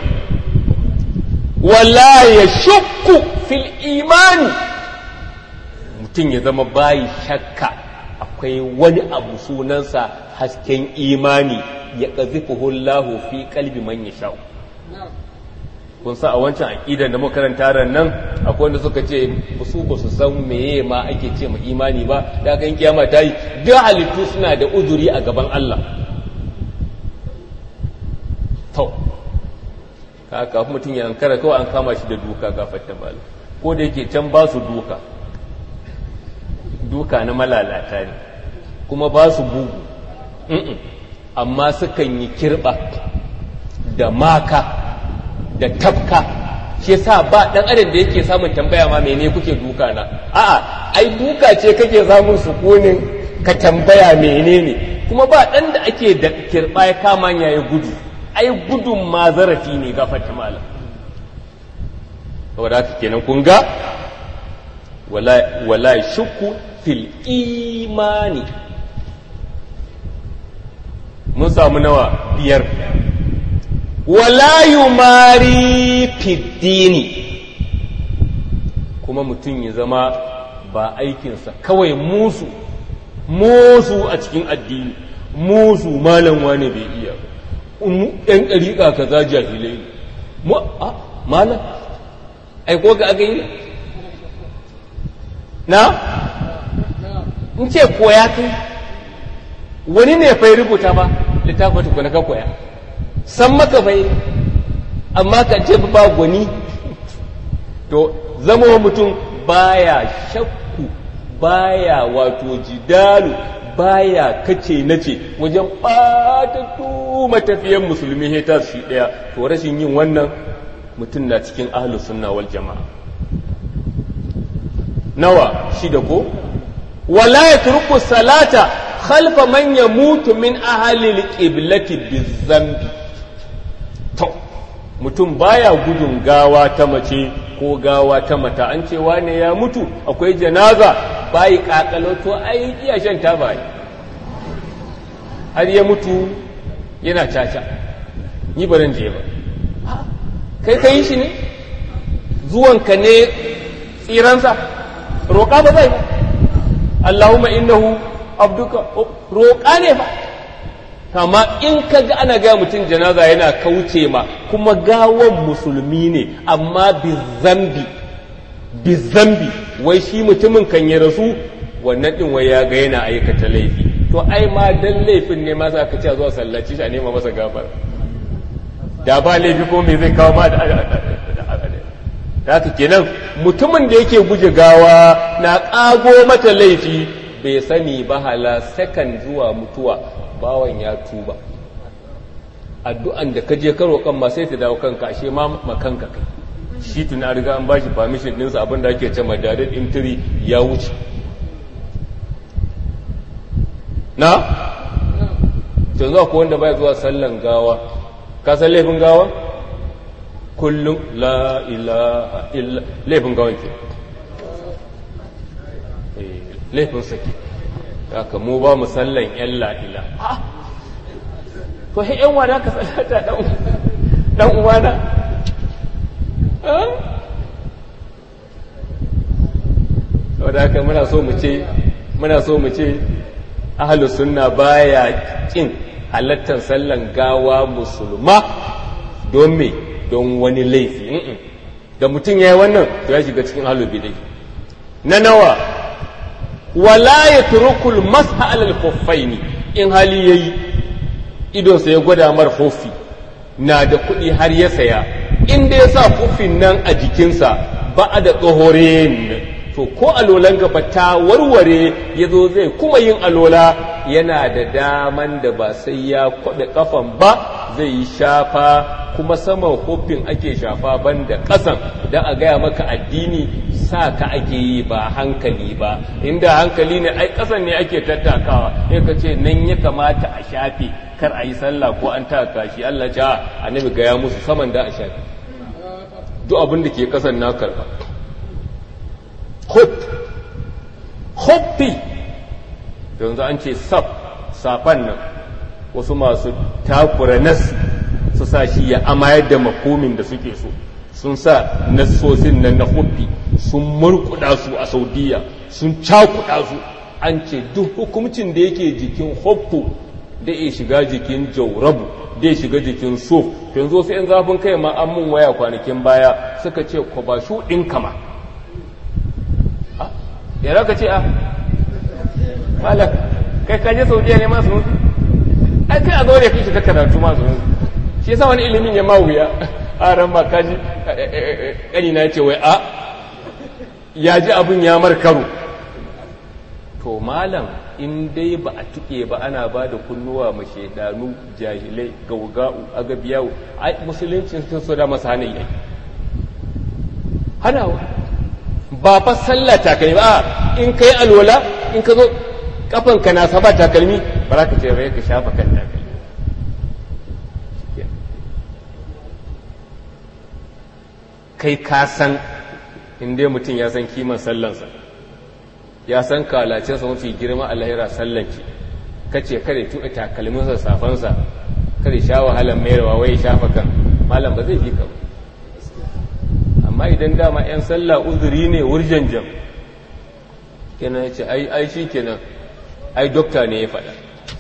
wala ya shukku fil imani mutum ya zama bayi shakka akwai wani abu sunansa hasken imani ya qazifuhu Allahu fi qalbi man yasha kun sa a wancan aqidan da muka karanta ran nan akwai wanda suka ce su ba su san meye ma ake ce mu imani ba da kan kiyama ta yi duk halittu suna da uzuri a gaban Allah to kafin mutum ya ankara kawai an kama shi da duka gafarta bala ko da yake can ba su duka na malalata ne kuma ba su bugu amma sukan yi kirba da maka da tafka shi yasa ba dan adam da yake samun tambaya ma mene kuke duka na a'a ai duka ce kake samun sukunin ka tambaya menene kuma ba dan da ake da kirba ya kama ya gudu ai gudun ma zarafi ne gafarta malam saboda haka kenan kun ga wala shukku fil imani mun samu nawa 5 wala yumari fiddini kuma mutum ya zama ba aikinsa kawai musu a cikin addini musu malam wane bai iya ɗan ɗariƙa ka za jahilai malam aiko ga aka yi na in ce koya kai wani ne fai rubuta ba littafin tukuna ka koya san maka bai amma ka ce ba gwani to zama mutum baya shakku baya wato jidalu baya kace nace wajen ɓatattu matafiyan musulmi heta shi ɗaya to rashin yin wannan mutum na cikin ahlus sunna wal jama'a nawa shida ko wala yatruku salata khalfa man yamutu min ahli al-qiblati bizambi to mutum baya gudun gawa ta mace ko gawa ta mata an ce wane ya mutu akwai janaza bayi kakalo to ai iya shan taba har ya mutu yana caca ni baran je ba kai kai shi ne zuwanka ne tsiransa roƙa ba zai ba Allahumma innahu abduka roƙa ne ba kama in ka ga ana gaya mutum janaza yana kauce ma kuma gawan musulmi ne amma bizambi wai shi mutumin kan ya rasu wannan din wai ya ga yana aikata laifi to ai ma dan laifin ne ma za ka ce zuwa sallaci shi a nema masa gafara da ba laifi ko me zai kawo ma da haka kenan mutumin da yake guje gawa na ƙago mata laifi bai sani ba hala sakan zuwa mutuwa bawan ya tuba addu'an da ka je karo kan ma sai ta dawo kanka ashe ma makanka kai shi tuna riga an bashi permission ɗinsa abinda ake ce madadin intiri ya wuce na? ta zuwa ko wanda bai zuwa sallan gawa ka san laifin gawa? kullum la ilaha illa laifin gawan ke laifin sake haka mu ba mu sallan yan la'ila to he yan wada ka sallata dan uwana wadda haka muna so mu ce ahlus sunna baya kin halattar sallan gawa musulma don me don wani laifi da mutum ya yi wannan to ya shiga cikin ahlul bidai na nawa wala yatrukul masha alal khuffaini in hali yayi idonsa ya gwada mar hofi na da kuɗi har ya saya inda ya sa hofin nan a jikinsa ba a da tsohorin to ko alolan gaba ta warware ya zo zai kuma yin alola yana da daman da ba sai ya kwaɓe ƙafan ba zai yi shafa kuma saman hofin ake shafa banda ƙasan don a gaya maka addini sa ka ake yi ba hankali ba inda hankali ne ai ƙasan ne ake tattakawa ya ka ce nan ya kamata a shafe kar a yi sallah ko an taka shi Allah ja annabi gaya musu saman da a shafe duk abin da ke ƙasan na karɓa hoppi yanzu an ce safan nan wasu masu takura nas su sa shi ya amayar da makomin da suke so sun sa nassosin nan na hoppi sun murkuda su a saudiya sun cakuda su an ce duk hukumcin da yake jikin hoppu da ya shiga jikin jaurabu da ya shiga jikin sof yanzu sai yan zafin kai ma an mun waya kwanakin baya suka ce ko ba shu ɗin kama ya raka ce a malak kai kaje saudiya ne masu mutu ai kai a zaure kai shiga karatu masu mutu shi yasa wani ilimin ya mawuya a ran ma kaji kani na ce wai a ya ji abin ya markaru to malam in dai ba a tuke ba ana ba da kunnuwa ma shaidanu jahilai gauga'u agabiyawu ai musulunci sun so da masa hanayi hanawa ba fa sallah takalmi ba in kai alwala in ka zo kafanka na saba takalmi ba za ka ce rai ka shafa kan takalmi kai ka san inda mutum ya san kiman sallansa ya san kalacinsa mafi girma a lahira sallanci ka ce kare tuɗa takalminsa safansa kare sha wahalar mayarwa wai shafa kan malam ba zai fi ka ba amma idan dama 'yan sallah uzuri ne wurjan jam kenan ya ce ai shi kenan ai dokta ne ya faɗa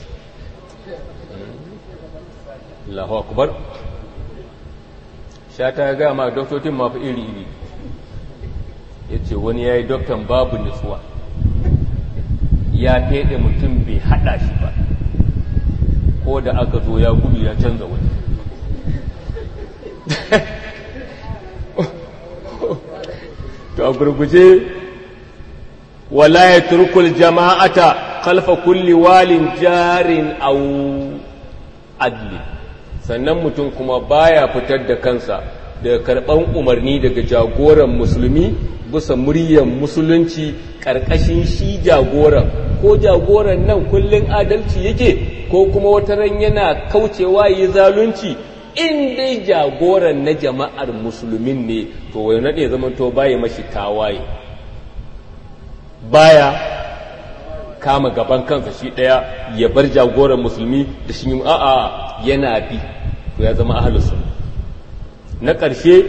Allahu akbar shata ya gama doktocin mafi iri-iri ya ce wani ya yi doktan babu nutsuwa ya feɗe mutum bai haɗa shi ba ko da aka zo ya gudu ya canza wani to a gurguje wala ya turkul jama'ata kalfa kulli walin jarin au adli sannan mutum kuma baya fitar da kansa daga karɓan umarni daga jagoran musulmi bisa muryar musulunci ƙarƙashin shi jagoran ko jagoran nan kullum adalci yake ko kuma wata ran yana kaucewa yi zalunci in dai jagoran na jama'ar musulmin ne to wai nade zaman to baya mashi tawaye baya kama gaban kansa shi daya ya bar jagoran musulmi da shi a'a yana bi to ya zama ahlus sunna na ƙarshe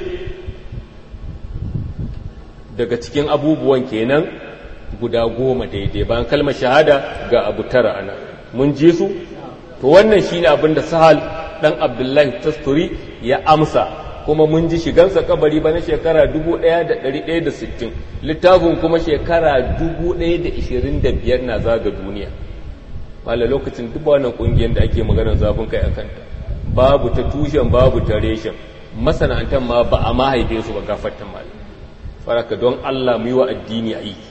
daga cikin abubuwan kenan guda 10 daidai bayan kalmar shahada ga abu 9 ana mun ji su to wannan shine abin da Sahal dan Abdullahi Tasturi ya amsa kuma mun ji shigansa kabari ba na shekara 1160 littafin kuma shekara 1025 na zaga duniya wala lokacin duk wannan kungiyar da ake maganar zafin kai akan ta babu ta tushen babu ta reshen masana'antar ma ba a mahaife su ba gafartan malam faraka don Allah mu yi wa addini aiki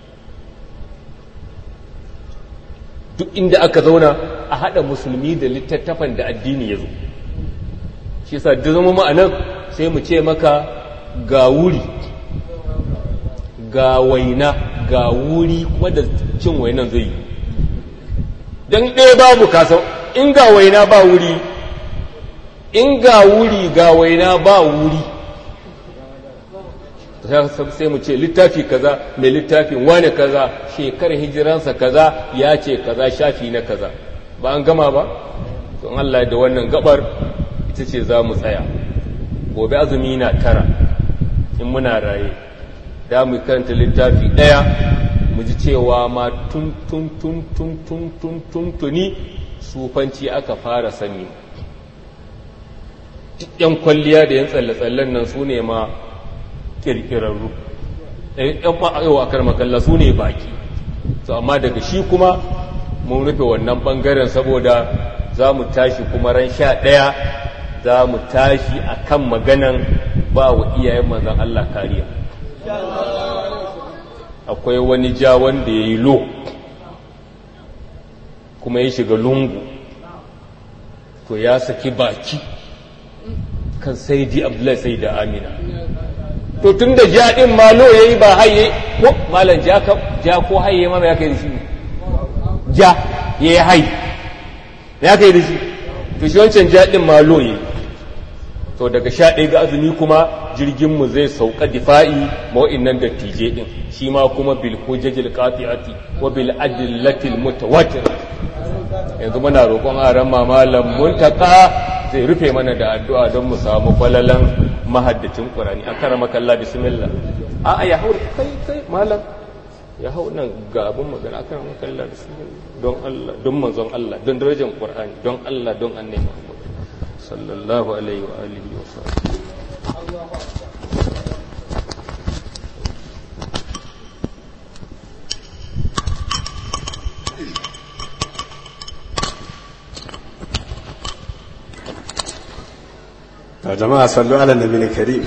duk inda aka zauna a haɗa musulmi da littattafan da addini ya zo shi sa duk zama ma'anan sai mu ce maka ga wuri ga waina ga wuri kuma da cin wainan zai yi don ɗaya babu kasau in ga waina ba wuri in ga wuri ga waina ba wuri sai mu ce littafi kaza mai littafin wane kaza shekarar hijiransa kaza ya ce kaza shafi na kaza ba an gama ba to Allah da wannan gabar ita ce za mu tsaya gobe azumi na 9 in muna raye da mu karanta littafi daya mu ji cewa ma tuni sufanci aka fara sani yan kwalliya da yan tsalle-tsallen nan su ne ma kirkirarru yan ma'aiwa karmakalla su ne baki to amma daga shi kuma mun rufe wannan bangaren saboda za mu tashi kuma ran 11 za mu tashi akan maganan ba wa iyayen manzon Allah kariya. Akwai wani ja wanda ya yi lo kuma ya shiga lungu, to ya saki baki kan Sayyidi Abdullahi Sayyida Amina. To tun da ja ɗin ma lo ya yi ba haye ko malam ja ko haye ma ya kai da shi ja ya yi haye ya kai da shi, to shi wancan ja ɗin ma lo ya yi. To daga 11 ga azumi kuma jirginmu zai sauka difa'i ma'o'innan da tije ɗin, shi ma kuma bil hujjajil qati'ati wa bil adillatil mutawatir. Yanzu muna roƙon aran mamalan muntaka zai rufe mana da addu'a don mu samu falalan mahaddacin Qur'ani. Akramaka Allah, bismillah. A ya haure kai malam ya hau nan ga abin magana. Akramaka Allah, bismillah. Don Allah, don manzon Allah, don darajar Qur'ani, don Allah, don Annabi Muhammad sallallahu alaihi wa alihi wa sallam. jama'a sallu ala nabiyil karim.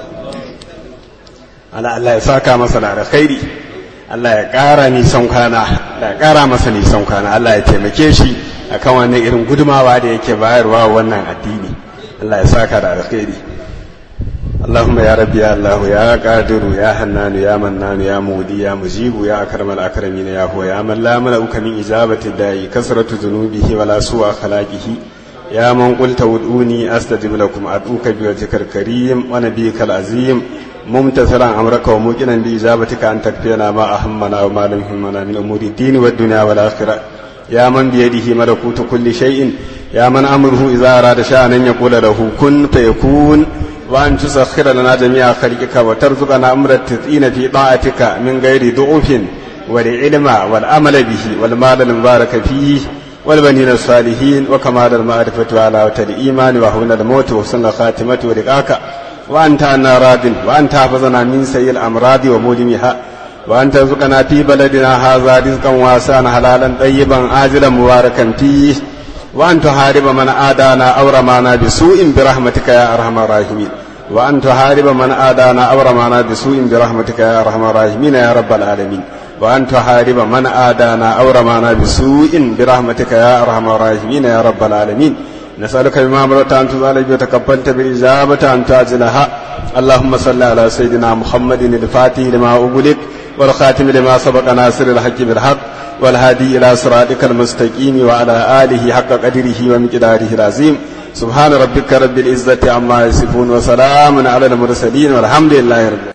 Allah ya saka masa da alkhairi, Allah ya ƙara nisan kwana, Allah ya ƙara masa nisan kwana, Allah ya taimake shi akan wannan irin gudumawa da yake bayarwa wannan addini. Allah ya saka da alkhairi. Allahumma ya rabbi ya Allah ya qadiru ya hannanu ya mannanu ya mudi ya mujibu ya akramal akramin ya huwa ya man la mala'uka min ijabati da'i kasratu dhunubihi wa la su'a khalaqihi يا من قلت ودعوني أستجب لكم أدعوك بوجهك الكريم ونبيك العظيم ممتثلا أمرك وموقنا بإجابتك أن تكفينا ما أهمنا وما لم يهمنا من أمور الدين والدنيا والآخرة يا من بيده ملكوت كل شيء يا من أمره إذا أراد شأنا يقول له كن فيكون وأن تسخر لنا جميع خلقك وترزقنا أمر التثين في طاعتك من غير ضعف والعلم والأمل به والمال المبارك فيه والبنين الصالحين وكمال المعرفة وعلاوة الإيمان وهون الموت وحسن الخاتمة ولقاك وأنت عنا راض وأنت حفظنا من سيء الأمراض ومؤلمها وأنت رزقنا في بلدنا هذا رزقا واسعا حلالا طيبا عاجلا مباركا فيه وأن تحارب من آدانا أو رمانا بسوء برحمتك يا أرحم الراحمين وأن تحارب من آدانا أو رمانا بسوء برحمتك يا أرحم الراحمين يا رب العالمين وأن تحارب من آدانا أو رمانا بسوء برحمتك يا أرحم الراحمين يا رب العالمين نسألك بما أمرت أن تزال وتقبلت بالإجابة أن تعجلها اللهم صل على سيدنا محمد الفاتح لما أغلق والخاتم لما سبق ناصر الحق بالحق والهادي إلى صراطك المستقيم وعلى آله حق قدره ومقداره العظيم سبحان ربك رب العزة عما يصفون وسلام على المرسلين والحمد لله رب